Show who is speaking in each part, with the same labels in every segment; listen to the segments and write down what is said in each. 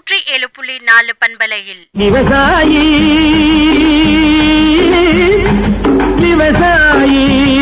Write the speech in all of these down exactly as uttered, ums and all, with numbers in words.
Speaker 1: நூற்றி ஏழு புள்ளி நாலு பண்பலையில்
Speaker 2: விவசாயி விவசாயி.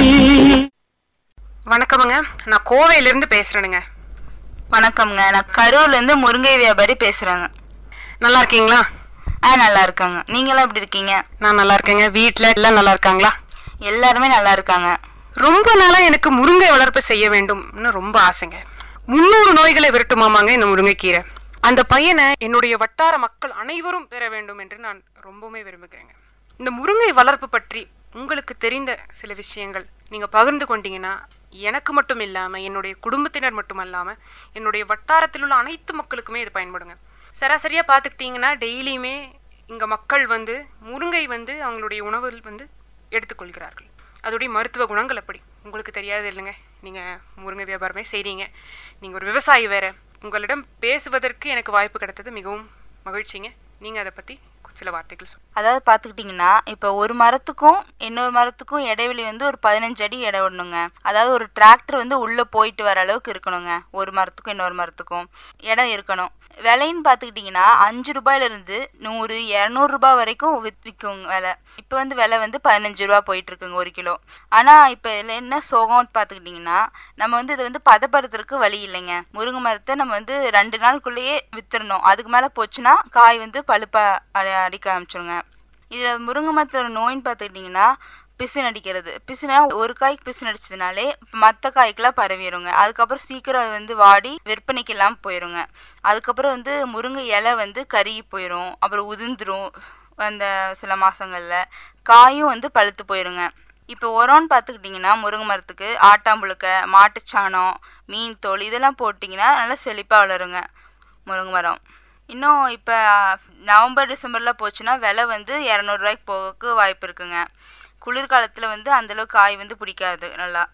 Speaker 3: வணக்கமுங்க, நான் கோவையிலிருந்து பேசுறேனுங்க.
Speaker 4: வணக்கம்ங்க, நான் கரூர்ல இருந்து முருங்கை வியாபாரி பேசுறேங்க.
Speaker 3: நல்லா இருக்கீங்களா?
Speaker 4: ஆ நல்லா இருக்காங்க. நீங்களாம் எப்படி இருக்கீங்க?
Speaker 3: நான் நல்லா இருக்கேங்க. வீட்டுல எல்லாம் நல்லா இருக்காங்களா?
Speaker 4: எல்லாருமே நல்லா இருக்காங்க.
Speaker 3: ரொம்ப நாளா எனக்கு முருங்கை வளர்ப்பு செய்ய வேண்டும்னு ரொம்ப ஆசைங்க. முன்னூறு நோய்களை விரட்டுமாமாங்க இந்த முருங்கைக்கீரை. அந்த பையனை என்னுடைய வட்டார மக்கள் அனைவரும் பெற வேண்டும் என்று நான் ரொம்பவுமே விரும்புகிறேங்க. இந்த முருங்கை வளர்ப்பு பற்றி உங்களுக்கு தெரிந்த சில விஷயங்கள் நீங்க பகிர்ந்து கொண்டீங்கன்னா எனக்கு மட்டும் இல்லாம என்னுடைய குடும்பத்தினர் மட்டும் இல்லாம என்னுடைய வட்டாரத்தில் உள்ள அனைத்து மக்களுக்குமே இது பயன்படுங்க. சராசரியா பார்த்துக்கிட்டிங்கன்னா டெய்லியுமே இங்க மக்கள் வந்து முருங்கை வந்து அவங்களுடைய உணவில் வந்து எடுத்துக்கொள்கிறார்கள். அதோடைய மருத்துவ குணங்கள் அப்படி உங்களுக்கு தெரியாது இல்லைங்க. நீங்கள் முருங்கை வியாபாரமே செய்கிறீங்க, நீங்கள் ஒரு விவசாயி வேற. உங்களிடம் பேசுவதற்கு எனக்கு வாய்ப்பு கிடைத்தது மிகவும் மகிழ்ச்சிங்க. நீங்கள் அதை பற்றி சில வார்த்தைகள் சொல்லுங்கள்.
Speaker 4: அதாவது பார்த்துக்கிட்டிங்கன்னா இப்போ ஒரு மரத்துக்கும் இன்னொரு மரத்துக்கும் இடைவெளி வந்து ஒரு பதினஞ்சு அடி இடை விடணுங்க. அதாவது ஒரு டிராக்டர் வந்து உள்ளே போயிட்டு வர அளவுக்கு இருக்கணுங்க. ஒரு மரத்துக்கும் இன்னொரு மரத்துக்கும் இடம் இருக்கணும். விலைன்னு பார்த்துக்கிட்டிங்கன்னா அஞ்சு ரூபாயிலிருந்து நூறு இரநூறுபா வரைக்கும் வித் விற்குங்க விலை. இப்போ வந்து விலை வந்து பதினஞ்சு ரூபா போயிட்டுருக்குங்க ஒரு கிலோ. ஆனால் இப்போ இதில் என்ன சோகம் பார்த்துக்கிட்டிங்கன்னா நம்ம வந்து இதை வந்து பதப்படுத்துறதுக்கு வழி இல்லைங்க. முருங்கை மரத்தை நம்ம வந்து ரெண்டு நாளுக்குள்ளேயே வித்துடணும். அதுக்கு மேலே போச்சுன்னா காய் வந்து பழுப்பாக அடிக்க ஆரம்பிச்சிருங்க. இதில் முருங்கை மரத்தோட நோயின்னு பார்த்துக்கிட்டிங்கன்னா பிசின் அடிக்கிறது. பிசுனா ஒரு காய்க்கு பிசின் அடிச்சதுனாலே மற்ற காய்க்கெல்லாம் பரவிடுங்க. அதுக்கப்புறம் சீக்கிரம் அது வந்து வாடி விற்பனைக்கு இல்லாமல் போயிடுங்க. அதுக்கப்புறம் வந்து முருங்கை இலை வந்து கருகி போயிடும், அப்புறம் உதிர்ந்துடும். அந்த சில மாதங்களில் காயும் வந்து பழுத்து போயிடுங்க. இப்போ உரம்னு பார்த்துக்கிட்டிங்கன்னா முருங்கை மரத்துக்கு ஆட்டாம்புழுக்க, மாட்டுச்சாணம், மீன் தோல் இதெல்லாம் போட்டிங்கன்னா நல்லா செழிப்பாக வளருங்க முருங்கை மரம். இன்னும் இப்போ நவம்பர் டிசம்பரில் போச்சுன்னா விலை வந்து இரநூறுவாய்க்கு போகிறதுக்கு வாய்ப்பு இருக்குங்க. குளிர்காலத்தில் வந்து அந்தளவுக்கு காய் வந்து பிடிக்காது நல்லா.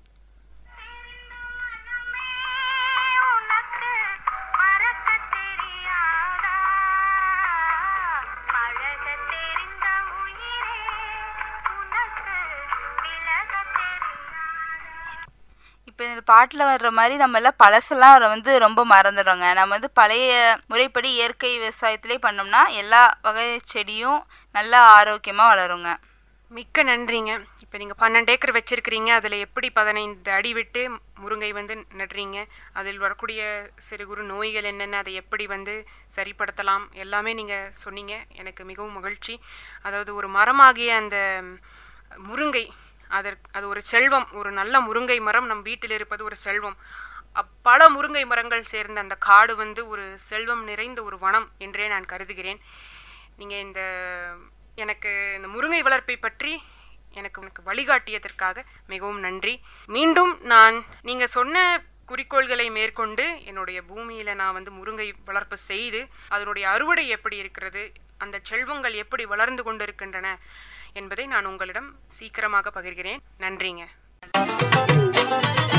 Speaker 4: இப்போ இந்த பாட்டில் வர்ற மாதிரி நம்ம எல்லாம் பழசெல்லாம் வந்து ரொம்ப மறந்துடுறோங்க. நம்ம வந்து பழைய முறைப்படி இயற்கை விவசாயத்திலே பண்ணோம்னா எல்லா வகை செடியும் நல்லா ஆரோக்கியமாக வளருங்க.
Speaker 3: மிக்க நன்றிங்க. இப்போ நீங்கள் பன்னெண்டு ஏக்கர் வச்சுருக்கிறீங்க, அதில் எப்படி பதினைந்து அடி விட்டு முருங்கை வந்து நடுறீங்க, அதில் வரக்கூடிய சிறு குறு நோய்கள் என்னென்ன, அதை எப்படி வந்து சரிப்படுத்தலாம் எல்லாமே நீங்கள் சொன்னீங்க. எனக்கு மிகவும் மகிழ்ச்சி. அதாவது ஒரு மரமாகிய அந்த முருங்கை அதற்கு அது ஒரு செல்வம். ஒரு நல்ல முருங்கை மரம் நம் வீட்டில் இருப்பது ஒரு செல்வம். பல முருங்கை மரங்கள் சேர்ந்த அந்த காடு வந்து ஒரு செல்வம் நிறைந்த ஒரு வனம் என்றே நான் கருதுகிறேன். நீங்கள் இந்த எனக்கு இந்த முருங்கை வளர்ப்பை பற்றி எனக்கு எனக்கு வழிகாட்டியதற்காக மிகவும் நன்றி. மீண்டும் நான் நீங்கள் சொன்ன குறிக்கோள்களை மேற்கொண்டு என்னுடைய பூமியில் நான் வந்து முருங்கை வளர்ப்பு செய்து அதனுடைய அறுவடை எப்படி இருக்கிறது, அந்த செல்வங்கள் எப்படி வளர்ந்து கொண்டு இருக்கின்றன என்பதை நான் உங்களிடம் சீக்கிரமாக பகிர்கிறேன். நன்றிங்க.